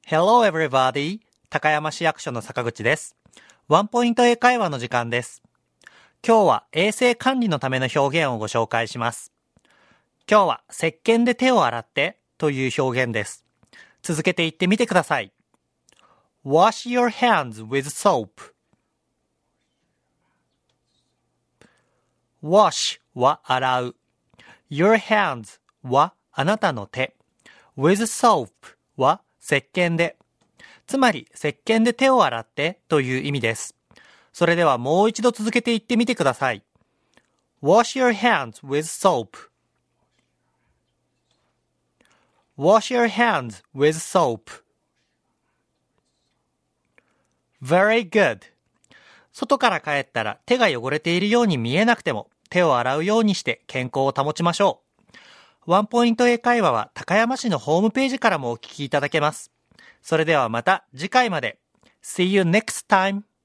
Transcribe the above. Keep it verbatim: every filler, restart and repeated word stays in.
Hello everybody! 高山市役所の坂口です。ワンポイント英会話の時間です。今日は衛生管理のための表現をご紹介します。今日は石鹸で手を洗ってという表現です。続けて言ってみてください。Wash your hands with soap. Wash は洗う。Your hands はあなたの手。With soap は石鹸で。つまり石鹸で手を洗ってという意味です。それではもう一度続けて言ってみてください。Wash your hands with soap. Wash your hands with soap. Very good. 外から帰ったら手が汚れているように見えなくても手を洗うようにして健康を保ちましょう。ワンポイント英会話は高山市のホームページからもお聞きいただけます。それではまた次回まで。See you next time!